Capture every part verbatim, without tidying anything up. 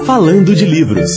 Falando de Livros.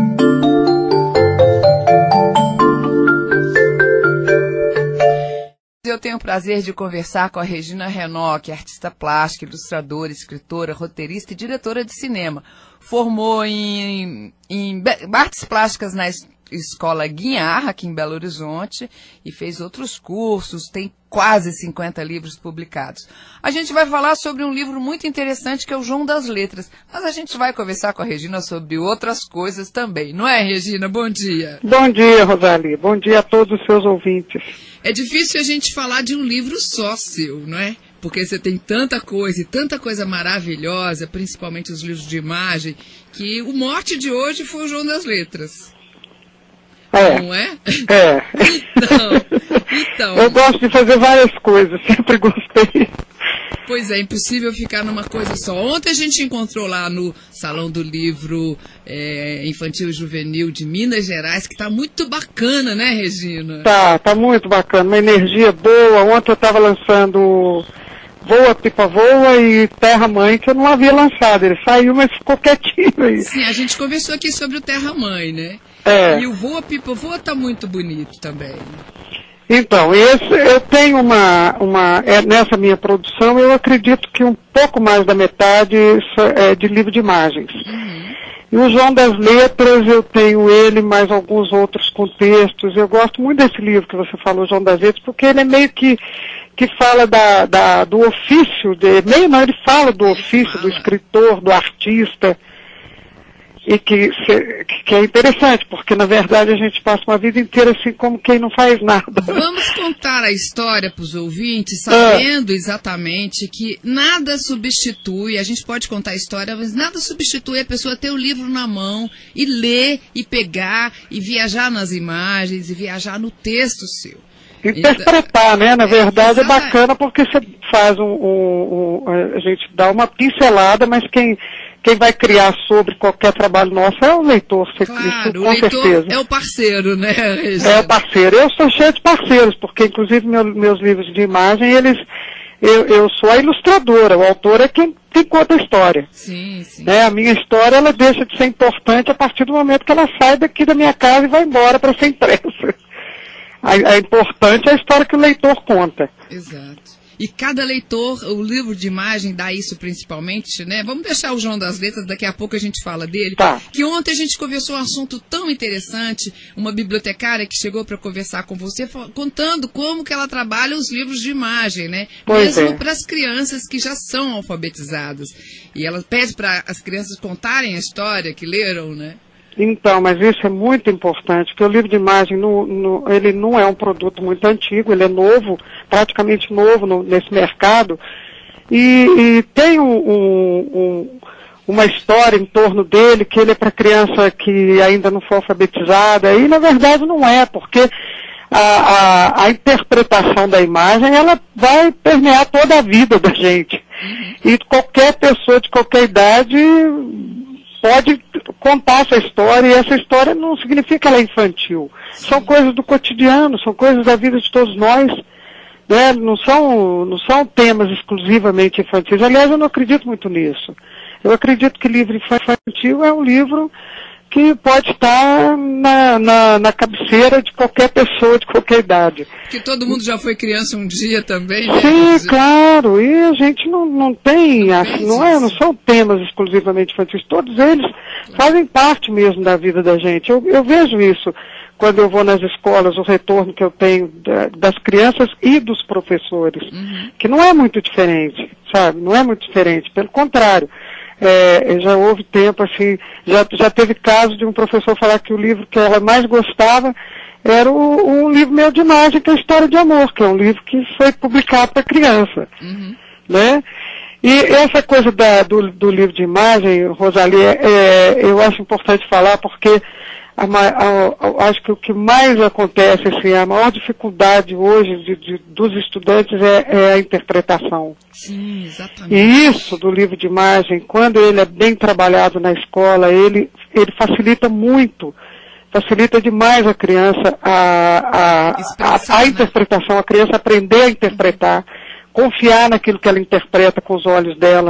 Eu tenho o prazer de conversar com a Regina Renault, que é artista plástica, ilustradora, escritora, roteirista e diretora de cinema. Formou em, em artes plásticas na Escola Guiar, aqui em Belo Horizonte, e fez outros cursos, tem quase cinquenta livros publicados. A gente vai falar sobre um livro muito interessante, que é o João das Letras, mas a gente vai conversar com a Regina sobre outras coisas também, não é, Regina? Bom dia. Bom dia, Rosalie. Bom dia a todos os seus ouvintes. É difícil a gente falar de um livro só seu, não é? Porque você tem tanta coisa e tanta coisa maravilhosa, principalmente os livros de imagem, que o mote de hoje foi o João das Letras. É. Não é? É. Então, então... Eu gosto de fazer várias coisas, sempre gostei. Pois é, impossível ficar numa coisa só. Ontem a gente encontrou lá no Salão do Livro é, Infantil e Juvenil de Minas Gerais, que está muito bacana, né, Regina? Tá, tá muito bacana, uma energia boa. Ontem eu estava lançando Voa, Pipa Voa e Terra Mãe, que eu não havia lançado. Ele saiu, mas ficou quietinho aí. Sim, a gente conversou aqui sobre o Terra Mãe, né? É. E o Voa, Pipa Voa tá muito bonito também. Então, esse, eu tenho uma, uma é, nessa minha produção, eu acredito que um pouco mais da metade é de livro de imagens. Uhum. E o João das Letras, eu tenho ele, mais alguns outros contextos. Eu gosto muito desse livro que você falou, João das Letras, porque ele é meio que, que fala da, da, do ofício, de, meio não, ele fala do ofício do escritor, do artista. E que, que é interessante, porque na verdade a gente passa uma vida inteira assim como quem não faz nada. Vamos contar a história para os ouvintes, sabendo é. exatamente que nada substitui, a gente pode contar a história, mas nada substitui a pessoa ter o livro na mão e ler, e pegar, e viajar nas imagens, e viajar no texto seu. Interpretar, né? Na verdade é, é bacana porque você faz um, um, um... a gente dá uma pincelada, mas quem... Quem vai criar sobre qualquer trabalho nosso é o leitor, claro, isso, com o leitor certeza. É o parceiro, né, Regina? É o parceiro. Eu sou cheio de parceiros, porque inclusive meu, meus livros de imagem, eles, eu, eu sou a ilustradora, o autor é quem, quem conta a história. Sim, sim. Né? A minha história, ela deixa de ser importante a partir do momento que ela sai daqui da minha casa e vai embora para ser impressa. A, a importante é a história que o leitor conta. Exato. E cada leitor, o livro de imagem dá isso principalmente, né? Vamos deixar o João das Letras, daqui a pouco a gente fala dele. Tá. Que ontem a gente conversou um assunto tão interessante, uma bibliotecária que chegou para conversar com você, contando como que ela trabalha os livros de imagem, né? Pois Mesmo é. para as crianças que já são alfabetizadas. E ela pede para as crianças contarem a história que leram, né? Então, mas isso é muito importante, porque o livro de imagem, no, no, ele não é um produto muito antigo, ele é novo, praticamente novo no, nesse mercado, e, e tem um, um, um, uma história em torno dele, que ele é para criança que ainda não foi alfabetizada, e na verdade não é, porque a, a, a interpretação da imagem, ela vai permear toda a vida da gente, e qualquer pessoa de qualquer idade pode contar essa história, e essa história não significa que ela é infantil. Sim. São coisas do cotidiano, são coisas da vida de todos nós, né? Não são, não são temas exclusivamente infantis. Aliás, eu não acredito muito nisso. Eu acredito que livro infantil é um livro que pode estar na, na, na cabeceira de qualquer pessoa, de qualquer idade. Que todo mundo já foi criança um dia também, né? Sim, claro, e a gente não, não tem, não, assim, não, é, não são temas exclusivamente infantis, todos eles fazem parte mesmo da vida da gente. Eu, eu vejo isso quando eu vou nas escolas, o retorno que eu tenho da, das crianças e dos professores, uhum. que não é muito diferente, sabe? Não é muito diferente, pelo contrário. É, já houve tempo, assim, já, já teve caso de um professor falar que o livro que ela mais gostava era o, um livro meu de imagem, que é a História de Amor, que é um livro que foi publicado para criança, uhum. né? E essa coisa da, do, do livro de imagem, Rosalie, é, eu acho importante falar porque a, a, a, acho que o que mais acontece, assim, a maior dificuldade hoje de, de, dos estudantes é, é a interpretação. Sim, exatamente. E isso do livro de imagem, quando ele é bem trabalhado na escola, ele, ele facilita muito, facilita demais a criança a, a, a, a interpretação, né? A criança aprender a interpretar, confiar naquilo que ela interpreta com os olhos dela,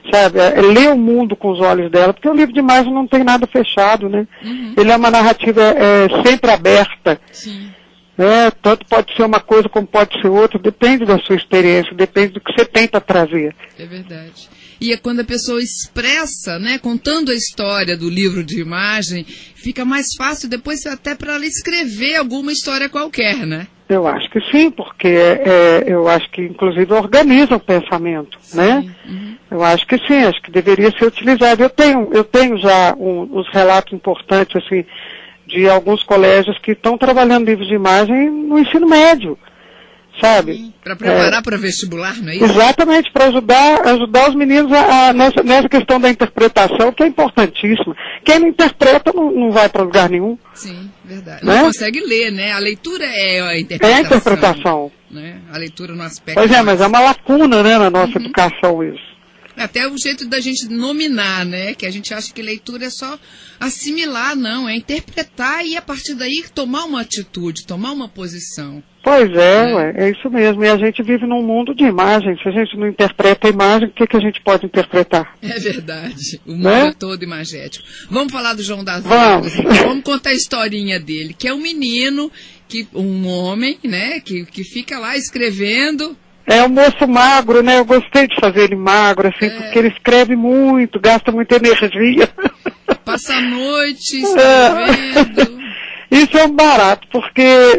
sabe? É, ler o mundo com os olhos dela, porque o livro de imagem não tem nada fechado, né? Uhum. Ele é uma narrativa é, sempre aberta. Sim. É, tanto pode ser uma coisa como pode ser outra, depende da sua experiência, depende do que você tenta trazer. É verdade. E é quando a pessoa expressa, né, contando a história do livro de imagem, fica mais fácil depois até para ela escrever alguma história qualquer, né? Eu acho que sim, porque é, eu acho que inclusive organiza o pensamento, sim, né? Uhum. Eu acho que sim, acho que deveria ser utilizado. Eu tenho, eu tenho já um, uns relatos importantes, assim, de alguns colégios que estão trabalhando livros de imagem no ensino médio, sabe? Para preparar é, para vestibular, não é isso? Exatamente, para ajudar, ajudar os meninos a, a, nessa, nessa questão da interpretação, que é importantíssima. Quem não interpreta não, não vai para lugar nenhum. Sim, verdade. Né? Não consegue ler, né? A leitura é a interpretação. É a interpretação. Né? A leitura no aspecto... Pois é, mas é uma lacuna, né, na nossa uhum. educação isso. Até o jeito da gente nominar, né? Que a gente acha que leitura é só assimilar, não. É interpretar e, a partir daí, tomar uma atitude, tomar uma posição. Pois é, né? Ué, é isso mesmo. E a gente vive num mundo de imagem. Se a gente não interpreta a imagem, o que, que a gente pode interpretar? É verdade. O mundo né? é todo imagético. Vamos falar do João das Vamos. Letras. Vamos contar a historinha dele, que é um menino, que, um homem, né? Que, que fica lá escrevendo... É um moço magro, né? Eu gostei de fazer ele magro, assim, é. porque ele escreve muito, gasta muita energia. Passa a noite escrevendo. É. Isso é um barato, porque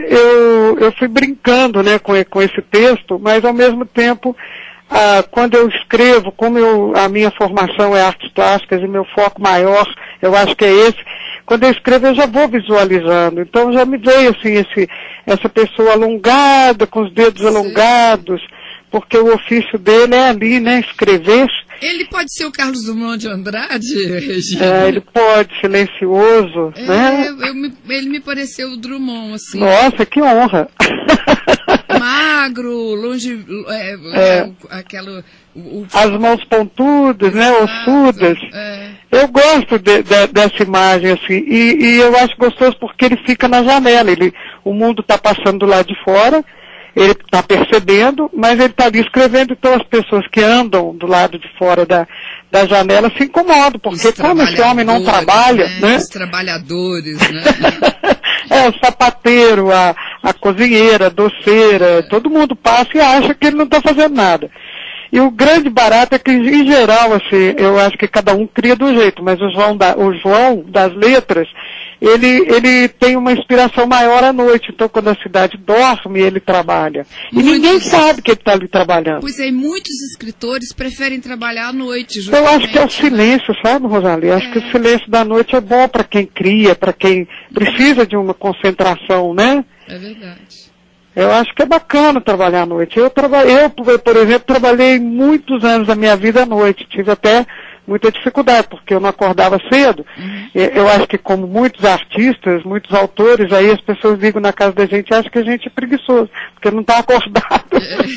eu, eu fui brincando, né, com, com esse texto, mas ao mesmo tempo, ah, quando eu escrevo, como eu, a minha formação é artes plásticas e meu foco maior, eu acho que é esse, quando eu escrevo eu já vou visualizando. Então já me veio assim esse, essa pessoa alongada, com os dedos Sim. alongados, porque o ofício dele é ali, né, escrever. Ele pode ser o Carlos Drummond de Andrade, Regina? É, ele pode, silencioso, é, né? Eu, eu, ele me pareceu o Drummond, assim. Nossa, que honra! Magro, longe, é, é. aquela... O, o... As mãos pontudas, né, ossudas. É. Eu gosto de, de, dessa imagem, assim, e, e eu acho gostoso porque ele fica na janela, ele, o mundo está passando do lado de fora, ele está percebendo, mas ele está ali escrevendo, então as pessoas que andam do lado de fora da, da janela se incomodam, porque como esse homem não trabalha, né? né? Os trabalhadores, né? É, o sapateiro, a, a cozinheira, a doceira, é. todo mundo passa e acha que ele não está fazendo nada. E o grande barato é que, em geral, assim, eu acho que cada um cria do jeito, mas o João, da, o João das letras, ele, ele tem uma inspiração maior à noite. Então, quando a cidade dorme, ele trabalha. E muitos... ninguém sabe que ele está ali trabalhando. Pois é, e muitos escritores preferem trabalhar à noite, justamente. Eu acho que é o silêncio, sabe, Rosalie? Eu acho é. que o silêncio da noite é bom para quem cria, para quem precisa de uma concentração, né? É verdade. Eu acho que é bacana trabalhar à noite. Eu, traba... eu, por exemplo, trabalhei muitos anos da minha vida à noite. Tive até muita dificuldade, porque eu não acordava cedo. Uhum. Eu acho que, como muitos artistas, muitos autores, aí as pessoas ligam na casa da gente e acham que a gente é preguiçoso, porque não está acordado.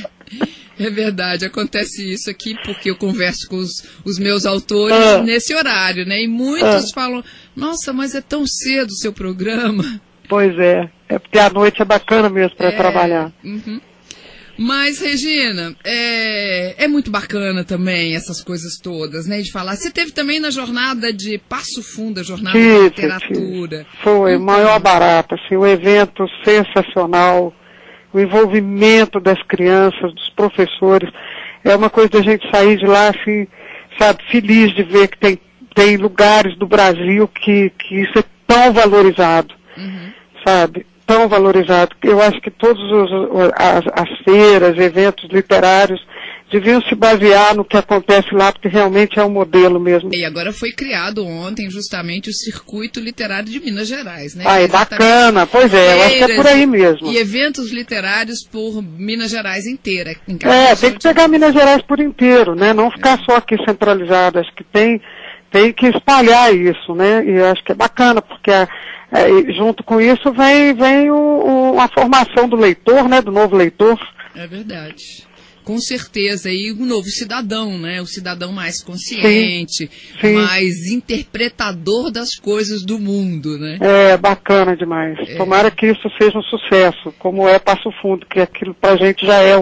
É, é verdade, acontece isso aqui, porque eu converso com os, os meus autores ah. nesse horário, né? E muitos ah. falam, nossa, mas é tão cedo o seu programa. Pois é, é porque a noite é bacana mesmo para é, trabalhar. Uhum. Mas, Regina, é, é muito bacana também essas coisas todas, né, de falar. Você teve também na jornada de Passo Fundo, a jornada tive, de literatura. Tive. Foi o maior barato, assim, um evento sensacional, o envolvimento das crianças, dos professores. É uma coisa da gente sair de lá, assim, sabe, feliz de ver que tem, tem lugares do Brasil que, que isso é tão valorizado. Uhum. Sabe, tão valorizado. Eu acho que todas as, as feiras, eventos literários deviam se basear no que acontece lá, porque realmente é um modelo mesmo. E agora foi criado ontem justamente o Circuito Literário de Minas Gerais, né? Ah, é bacana, pois é, eu acho que é por aí mesmo. E eventos literários por Minas Gerais inteira. Em é, tem que pegar Minas Gerais por inteiro, né? Não ficar é. só aqui centralizado, acho que tem, tem que espalhar isso, né? E eu acho que é bacana, porque a É, e junto com isso vem, vem o, o, a formação do leitor, né, do novo leitor. É verdade. Com certeza. E o novo cidadão, né? O cidadão mais consciente, sim, sim. mais interpretador das coisas do mundo, né? É, bacana demais. É. Tomara que isso seja um sucesso, como é Passo Fundo, que aquilo pra gente já é um,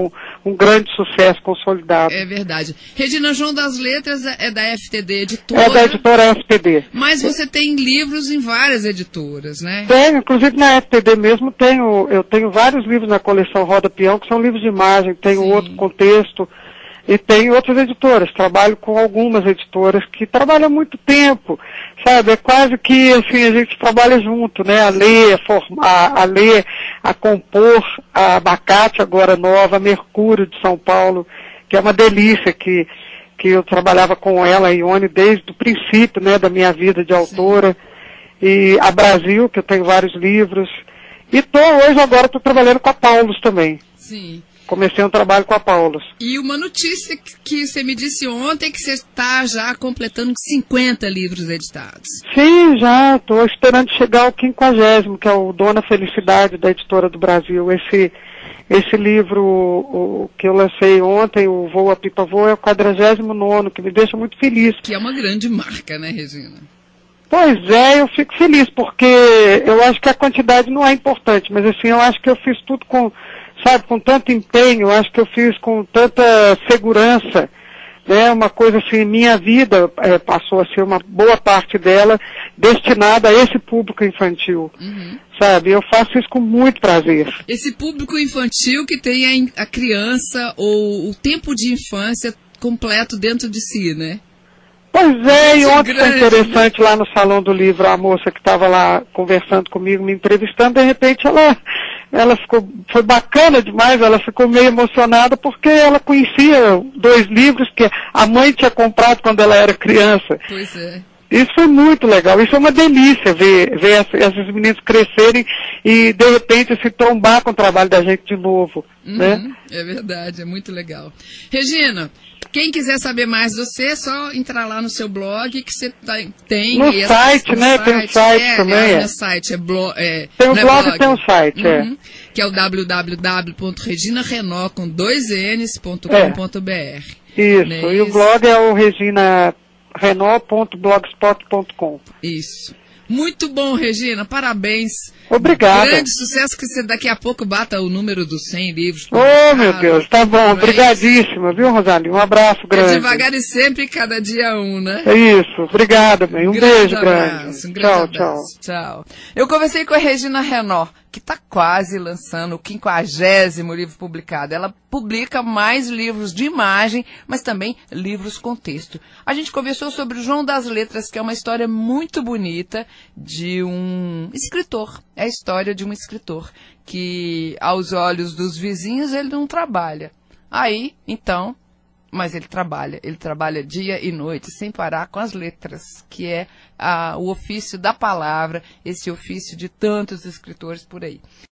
um grande sucesso consolidado. É verdade. Regina, João das Letras é da F T D Editora. É da editora F T D. Mas você tem livros em várias editoras, né? Tenho, inclusive na F T D mesmo, tenho, eu tenho vários livros na coleção Roda Peão, que são livros de imagem, tenho Sim. outro contexto, e tenho outras editoras. Trabalho com algumas editoras que trabalham há muito tempo, sabe? É quase que, assim, a gente trabalha junto, né? A ler, a, formar, a ler, a compor, a Abacate agora nova, a Mercúrio de São Paulo, que é uma delícia, que, que eu trabalhava com ela, a Ione, desde o princípio, né, da minha vida de autora. Sim. E a Brasil, que eu tenho vários livros. E tô, hoje agora estou trabalhando com a Paulus também. Sim. Comecei um trabalho com a Paulus. E uma notícia que você me disse ontem, que você está já completando cinquenta livros editados. Sim, já. Estou esperando chegar ao quinquagésimo, que é o Dona Felicidade, da Editora do Brasil. Esse, esse livro o, que eu lancei ontem, o Voo a Pipa Voa, é o quadragésimo nono, que me deixa muito feliz. Que é uma grande marca, né, Regina? Pois é, eu fico feliz, porque eu acho que a quantidade não é importante, mas assim, eu acho que eu fiz tudo com... sabe, com tanto empenho, acho que eu fiz com tanta segurança, né, uma coisa assim, minha vida é, passou a ser uma boa parte dela destinada a esse público infantil, uhum. sabe, eu faço isso com muito prazer. Esse público infantil que tem a, a criança ou o tempo de infância completo dentro de si, né? Pois é, e ontem foi interessante lá no Salão do Livro, a moça que estava lá conversando comigo, me entrevistando, de repente ela, ela ficou, foi bacana demais, ela ficou meio emocionada porque ela conhecia dois livros que a mãe tinha comprado quando ela era criança. Pois é. Isso foi muito legal, isso é uma delícia ver, ver esses meninos crescerem e de repente se trombar com o trabalho da gente de novo, uhum, né? É verdade, é muito legal. Regina, quem quiser saber mais de você, é só entrar lá no seu blog, que você tá, tem... No e site, no né? Site, tem um site é, também. É, é. no site, é, blo, é tem o é blog, blog e tem o site, uhum, é. Que é o w w w ponto regina renó com dois n's ponto com ponto b r. Isso, né? e o blog é o regina renó ponto blogspot ponto com. Isso. Muito bom, Regina, parabéns. Obrigada. Grande sucesso, que você daqui a pouco bata o número dos cem livros. Oh, meu Deus, tá bom, obrigadíssima, viu, Rosalie? Um abraço grande. É devagar e sempre, cada dia um, né? É isso, obrigada, bem. Um grande beijo abraço, grande. Um grande tchau, abraço. tchau. Tchau. Eu conversei com a Regina Renó, que está quase lançando o quinquagésimo livro publicado. Ela publica mais livros de imagem, mas também livros com texto. A gente conversou sobre o João das Letras, que é uma história muito bonita de um escritor. É a história de um escritor que, aos olhos dos vizinhos, ele não trabalha. Aí, então, mas ele trabalha. Ele trabalha dia e noite, sem parar, com as letras, que é a, o ofício da palavra, esse ofício de tantos escritores por aí.